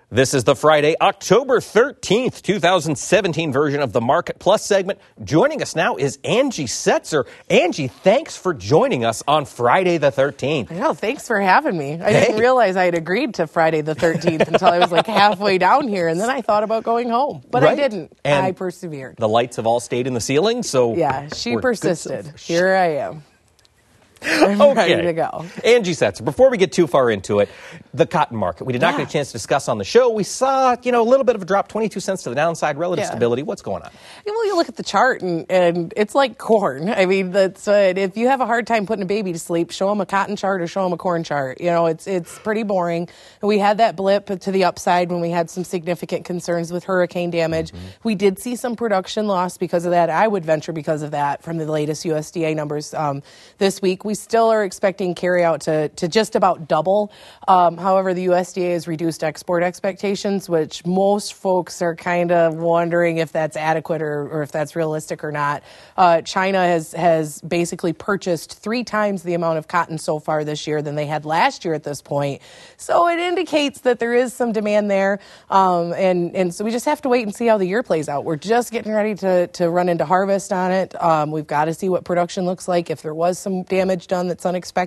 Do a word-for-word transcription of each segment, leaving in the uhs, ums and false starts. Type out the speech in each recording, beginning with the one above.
This is the Friday, October thirteenth, two thousand seventeen version of the Market Plus segment. Joining us now is Angie Setzer. Angie, thanks for joining us on Friday the thirteenth. I know, thanks for having me. I Hey. didn't realize I had agreed to Friday the thirteenth until I was like halfway down here, and then I thought about going home. But Right. I didn't. And I persevered. The lights have all stayed in the ceiling, so Yeah, she we're good persisted. so- Here I am. I'm Okay. ready to go. Angie Setzer, before we get too far into it, the cotton market. We did not Yeah. get a chance to discuss on the show. We saw, you know, a little bit of a drop, twenty-two cents to the downside, relative Yeah. stability. What's going on? Well, you look at the chart, and, and it's like corn. I mean, that's uh, if you have a hard time putting a baby to sleep, show them a cotton chart or show them a corn chart. You know, it's it's pretty boring. We had that blip to the upside when we had some significant concerns with hurricane damage. Mm-hmm. We did see some production loss because of that. I would venture because of that from the latest U S D A numbers um, this week. We still are expecting carry out to, to just about double. Um, however, the U S D A has reduced export expectations, which most folks are kind of wondering if that's adequate or, or if that's realistic or not. Uh, China has, has basically purchased three times the amount of cotton so far this year than they had last year at this point. So it indicates that there is some demand there. Um, and, and so we just have to wait and see how the year plays out. We're just getting ready to, to run into harvest on it. Um, we've got to see what production looks like, if there was some damage done that's unexpected.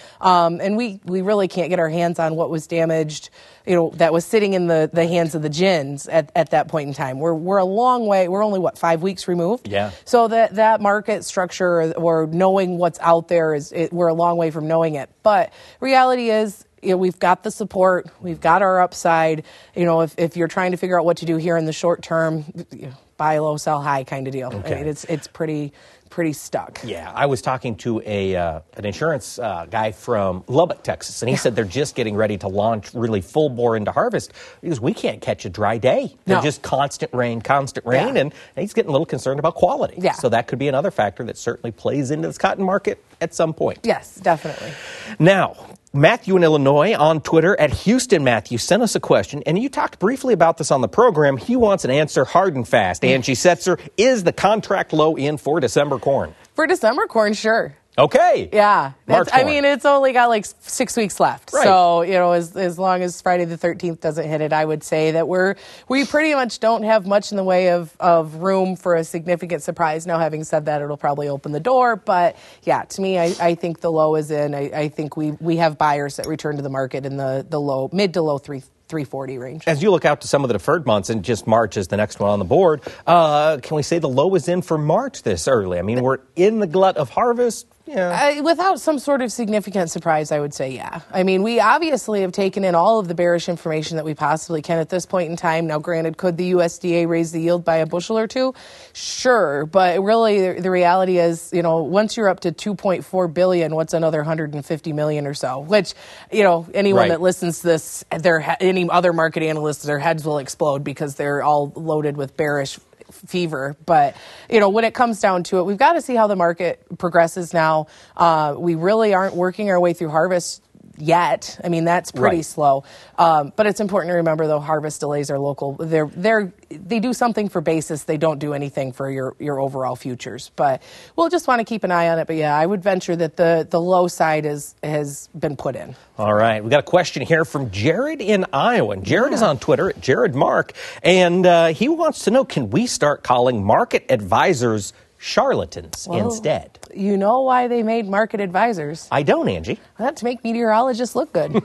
Um, and we, we really can't get our hands on what was damaged, you know, that was sitting in the, the hands of the gins at, at that point in time. We're, we're a long way. We're only, what, five weeks removed? Yeah. So that, that market structure or, or knowing what's out there, is it, we're a long way from knowing it. But reality is, you know, we've got the support. We've got our upside. You know, if, if you're trying to figure out what to do here in the short term, you know, buy low, sell high kind of deal. Okay. I mean, it's, it's pretty... pretty stuck. Yeah, I was talking to a uh, an insurance uh, guy from Lubbock, Texas, and he said they're just getting ready to launch really full bore into harvest because we can't catch a dry day. They're No. just constant rain, constant rain, Yeah. and he's getting a little concerned about quality. Yeah. So that could be another factor that certainly plays into this cotton market at some point. Yes, definitely. Now, Matthew in Illinois on Twitter at Houston Matthew sent us a question, and you talked briefly about this on the program. He wants an answer hard and fast. Angie Setzer, is the contract low in for December corn? For December corn, sure. Okay. Yeah. March That's, I corn. mean, it's only got like six weeks left. Right. So, you know, as as long as Friday the thirteenth doesn't hit it, I would say that we're, we pretty much don't have much in the way of, of room for a significant surprise. Now, having said that, it'll probably open the door. But yeah, to me, I, I think the low is in. I, I think we, we have buyers that return to the market in the, the low, mid to low three. three forty range. As you look out to some of the deferred months, and just March is the next one on the board, uh, can we say the low is in for March this early? I mean, we're in the glut of harvest. Yeah. Uh, without some sort of significant surprise, I would say, yeah. I mean, we obviously have taken in all of the bearish information that we possibly can at this point in time. Now, granted, could the U S D A raise the yield by a bushel or two? Sure. But really, the, the reality is, you know, once you're up to two point four billion, what's another one hundred fifty million or so? Which, you know, anyone Right. that listens to this, their, any other market analysts, their heads will explode because they're all loaded with bearish fever. But, you know, when it comes down to it, we've got to see how the market progresses now. Uh, we really aren't working our way through harvest yet. I mean, that's pretty Right. slow. Um, but it's important to remember, though, harvest delays are local. They're they're they do something for basis. They don't do anything for your, your overall futures. But we'll just want to keep an eye on it. But yeah, I would venture that the, the low side is has been put in. All right. We got a question here from Jared in Iowa. And Jared is on Twitter at Jared Mark, and uh, he wants to know, can we start calling market advisors charlatans Well, instead? You know why they made market advisors? I don't, Angie. Well, to make meteorologists look good.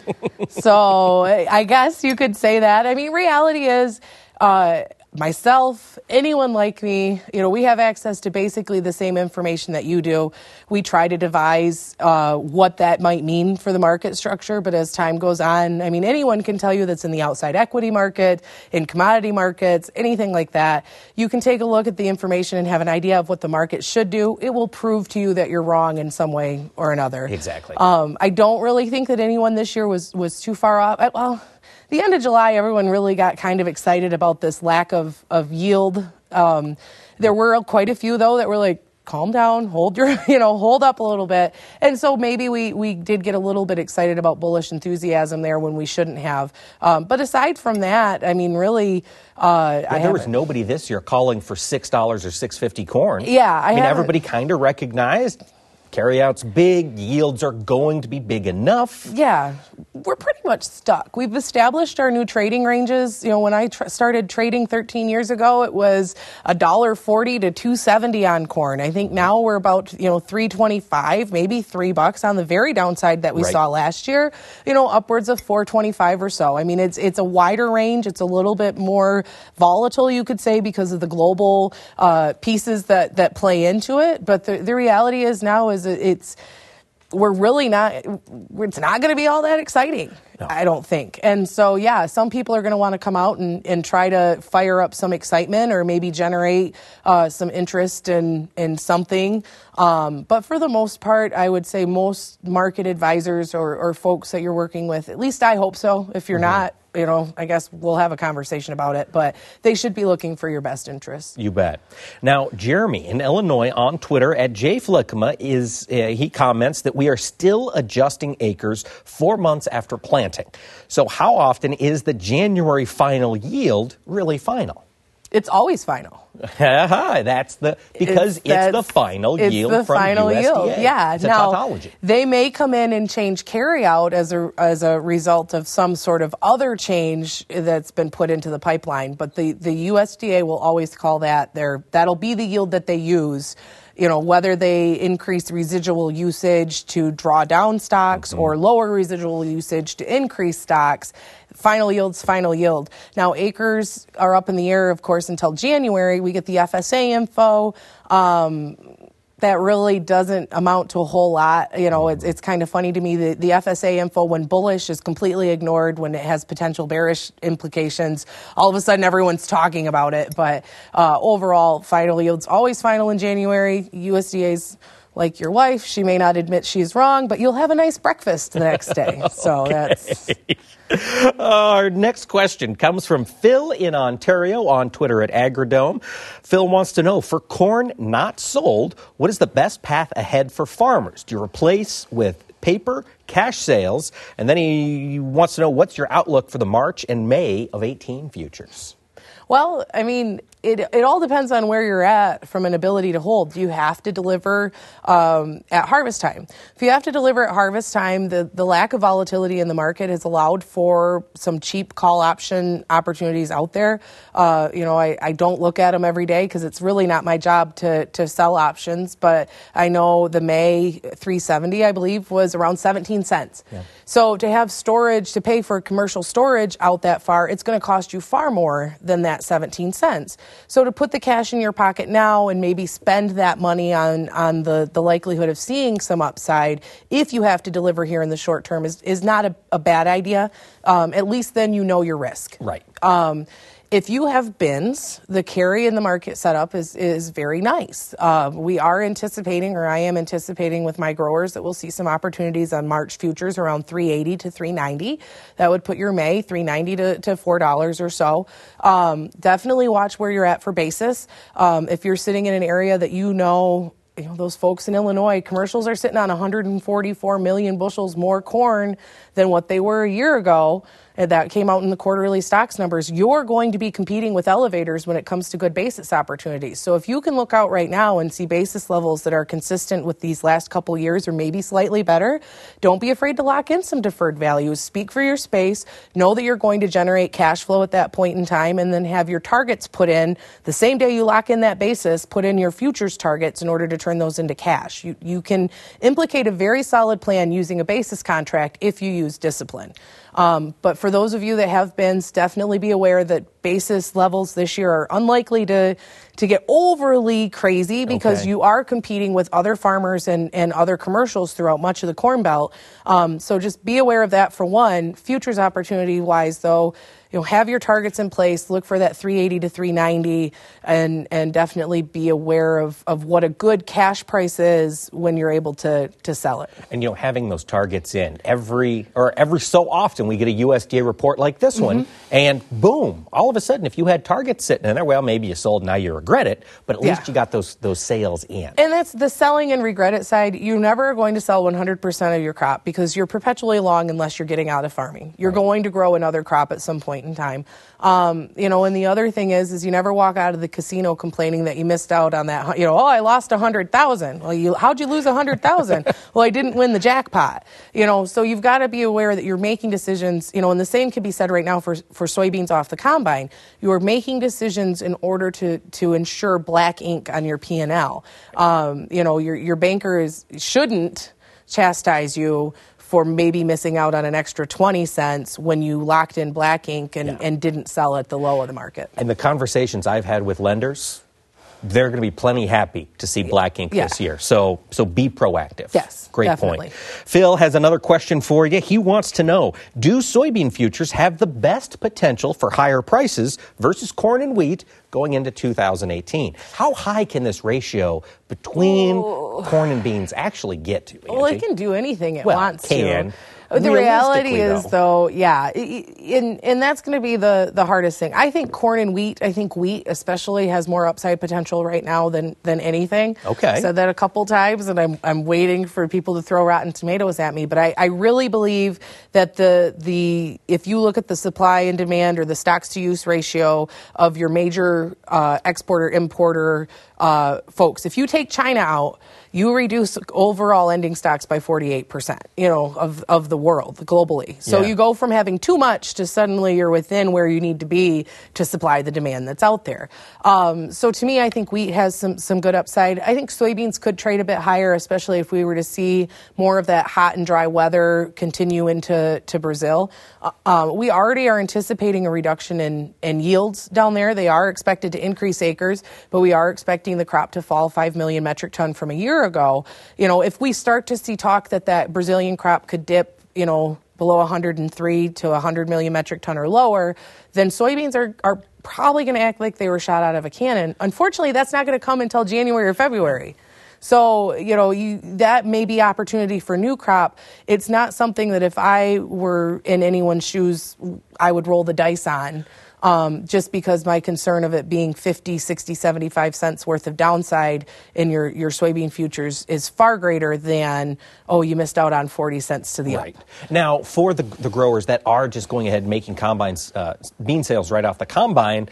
So I guess you could say that. I mean, reality is, uh, myself, anyone like me, you know, we have access to basically the same information that you do. We try to devise uh, what that might mean for the market structure, but as time goes on, I mean, anyone can tell you that's in the outside equity market, in commodity markets, anything like that. You can take a look at the information and have an idea of what the market should do. It will prove to you that you're wrong in some way or another. Exactly. Um, I don't really think that anyone this year was, was too far off. I, well, the end of July, everyone really got kind of excited about this lack of, of yield. Um, there were quite a few, though, that were like, calm down, hold your, you know, hold up a little bit. And so maybe we, we did get a little bit excited about bullish enthusiasm there when we shouldn't have. Um, but aside from that, I mean, really, uh, Yeah, I there was haven't- nobody this year calling for six dollars or six fifty corn. Yeah, I I mean, haven't- everybody kind of recognized carryout's big, yields are going to be big enough. Yeah. we're pretty much stuck. We've established our new trading ranges. You know, when I tr- started trading thirteen years ago, it was one dollar forty to two seventy on corn. I think now we're about, you know, three twenty-five, maybe three bucks on the very downside that we right. saw last year, you know, upwards of four twenty-five or so. I mean, it's it's a wider range. It's a little bit more volatile, you could say, because of the global uh, pieces that, that play into it. But the, the reality is now is it's we're really not, it's not going to be all that exciting, no. I don't think. And so, yeah, some people are going to want to come out and, and try to fire up some excitement or maybe generate uh, some interest in, in something. Um, but for the most part, I would say most market advisors or, or folks that you're working with, at least I hope so. If you're mm-hmm. not, you know, I guess we'll have a conversation about it, but they should be looking for your best interests. You bet. Now, Jeremy in Illinois on Twitter at jflickma is, uh, he comments that we are still adjusting acres four months after planting. So how often is the January final yield really final? It's always final. That's the because it's, it's the final it's yield the from final U S D A. Yield. Yeah. It's now, a tautology. They may come in and change carryout as a as a result of some sort of other change that's been put into the pipeline, but the, the U S D A will always call that their that'll be the yield that they use. You know, whether they increase residual usage to draw down stocks mm-hmm. or lower residual usage to increase stocks, final yield's final yield. Now, acres are up in the air, of course, until January. We get the F S A info. Um, that really doesn't amount to a whole lot. You know, it's, it's kind of funny to me that the F S A info, when bullish, is completely ignored. When it has potential bearish implications, all of a sudden everyone's talking about it. But uh, overall, final yield's always final in January. U S D A's like your wife. She may not admit she's wrong, but you'll have a nice breakfast the next day. So that's... Our next question comes from Phil in Ontario on Twitter at Agridome. Phil wants to know, for corn not sold, what is the best path ahead for farmers? Do you replace with paper, cash sales? And then he wants to know, what's your outlook for the March and May of eighteen futures? Well, I mean, it it all depends on where you're at from an ability to hold. Do you have to deliver um, at harvest time? If you have to deliver at harvest time, the, the lack of volatility in the market has allowed for some cheap call option opportunities out there. Uh, you know, I, I don't look at them every day because it's really not my job to, to sell options, but I know the May three seventy, I believe, was around seventeen cents. Yeah. So to have storage, to pay for commercial storage out that far, it's going to cost you far more than that seventeen cents. So to put the cash in your pocket now and maybe spend that money on, on the, the likelihood of seeing some upside, if you have to deliver here in the short term, is, is not a, a bad idea. Um, at least then you know your risk. Right. Um, If you have bins, the carry in the market setup is, is very nice. Uh, we are anticipating, or I am anticipating with my growers, that we'll see some opportunities on March futures around three eighty to three ninety. That would put your May three ninety to, to four dollars or so. Um, definitely watch where you're at for basis. Um, if you're sitting in an area that you know, you know, those folks in Illinois, commercials are sitting on one hundred forty-four million bushels more corn than what they were a year ago. And that came out in the quarterly stocks numbers. You're going to be competing with elevators when it comes to good basis opportunities. So if you can look out right now and see basis levels that are consistent with these last couple years or maybe slightly better, don't be afraid to lock in some deferred values. Speak for your space. Know that you're going to generate cash flow at that point in time, and then have your targets put in the same day you lock in that basis. Put in your futures targets in order to turn those into cash. You, you can implicate a very solid plan using a basis contract if you use discipline. Um, but for those of you that have bins, definitely be aware that basis levels this year are unlikely to to get overly crazy because okay. you are competing with other farmers and, and other commercials throughout much of the Corn Belt. Um, so just be aware of that for one. Futures opportunity-wise, though, you know, have your targets in place. Look for that three eighty to three ninety, and and definitely be aware of, of what a good cash price is when you're able to to sell it. And you know, having those targets in every or every so often, we get a U S D A report like this mm-hmm. one, and boom, all of of a sudden, if you had targets sitting in there, well, maybe you sold, now you regret it, but at Yeah. least you got those those sales in. And that's the selling and regret it side. You're never going to sell one hundred percent of your crop because you're perpetually long unless you're getting out of farming. You're right. going to grow another crop at some point in time. Um, you know, and the other thing is, is you never walk out of the casino complaining that you missed out on that. You know, oh, I lost a hundred thousand. Well, you, how'd you lose a hundred thousand? Well, I didn't win the jackpot. You know, so you've got to be aware that you're making decisions. You know, and the same can be said right now for for soybeans off the combine. You are making decisions in order to to ensure black ink on your P and L. Um, you know, your your banker is shouldn't chastise you for maybe missing out on an extra twenty cents when you locked in black ink and, yeah. and didn't sell at the low of the market. And the conversations I've had with lenders, they're going to be plenty happy to see black ink yeah. this year. So so be proactive. Yes, Great definitely. point. Phil has another question for you. He wants to know, do soybean futures have the best potential for higher prices versus corn and wheat going into two thousand eighteen? How high can this ratio between Ooh. corn and beans actually get to, Angie? Well, it can do anything it well, wants can. to. The reality is, though, though, yeah, and, and that's going to be the, the hardest thing. I think corn and wheat, I think wheat especially has more upside potential right now than, than anything. Okay. I said that a couple times, and I'm I'm waiting for people to throw rotten tomatoes at me. But I, I really believe that the the if you look at the supply and demand or the stocks to use ratio of your major uh, exporter importer uh, folks, if you take China out, you reduce overall ending stocks by forty-eight percent, you know, of, of the world globally. So yeah. you go from having too much to suddenly you're within where you need to be to supply the demand that's out there. Um, so to me, I think wheat has some, some good upside. I think soybeans could trade a bit higher, especially if we were to see more of that hot and dry weather continue into to Brazil. Uh, uh, we already are anticipating a reduction in, in yields down there. They are expected to increase acres, but we are expecting the crop to fall five million metric ton from a year ago. You know, if we start to see talk that that Brazilian crop could dip, you know, below one hundred three to one hundred million metric ton or lower, then soybeans are, are probably going to act like they were shot out of a cannon. Unfortunately, that's not going to come until January or February. So, you know, you, that may be opportunity for new crop. It's not something that if I were in anyone's shoes, I would roll the dice on. Um, just because my concern of it being fifty, sixty, seventy-five cents worth of downside in your, your soybean futures is far greater than, oh, you missed out on forty cents to the right. up. Now, for the, the growers that are just going ahead and making combines, uh, bean sales right off the combine,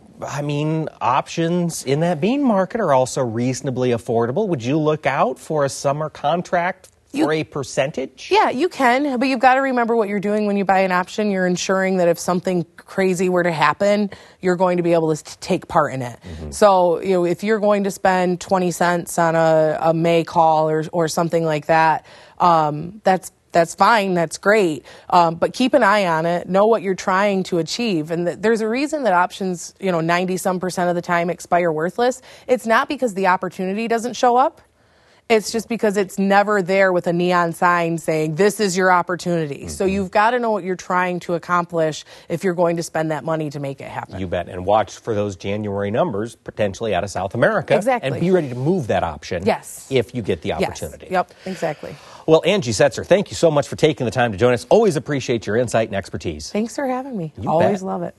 I mean, options in that bean market are also reasonably affordable. Would you look out for a summer contract You, for a percentage? Yeah, you can, but you've got to remember what you're doing when you buy an option. You're ensuring that if something crazy were to happen, you're going to be able to take part in it. Mm-hmm. So, you know, if you're going to spend twenty cents on a, a May call or or something like that, um, that's that's fine, that's great, um, but keep an eye on it, know what you're trying to achieve. And th- there's a reason that options, you know, ninety some percent of the time expire worthless. It's not because the opportunity doesn't show up. It's just because it's never there with a neon sign saying, this is your opportunity. Mm-hmm. So you've got to know what you're trying to accomplish if you're going to spend that money to make it happen. You bet. And watch for those January numbers, potentially out of South America. Exactly. And be ready to move that option yes. if you get the opportunity. Yes. Yep, exactly. Well, Angie Setzer, thank you so much for taking the time to join us. Always appreciate your insight and expertise. Thanks for having me. You Always bet. love it.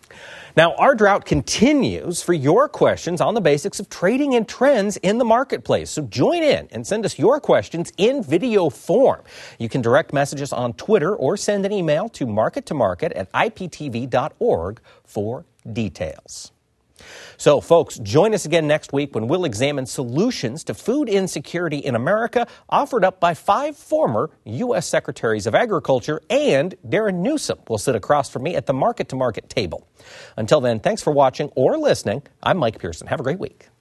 Now, our drought continues for your questions on the basics of trading and trends in the marketplace. So join in and send us your questions in video form. You can direct message us on Twitter or send an email to market to market at I P T V dot org for details. So, folks, join us again next week when we'll examine solutions to food insecurity in America offered up by five former U S Secretaries of Agriculture, and Darren Newsom will sit across from me at the Market to Market table. Until then, thanks for watching or listening. I'm Mike Pearson. Have a great week.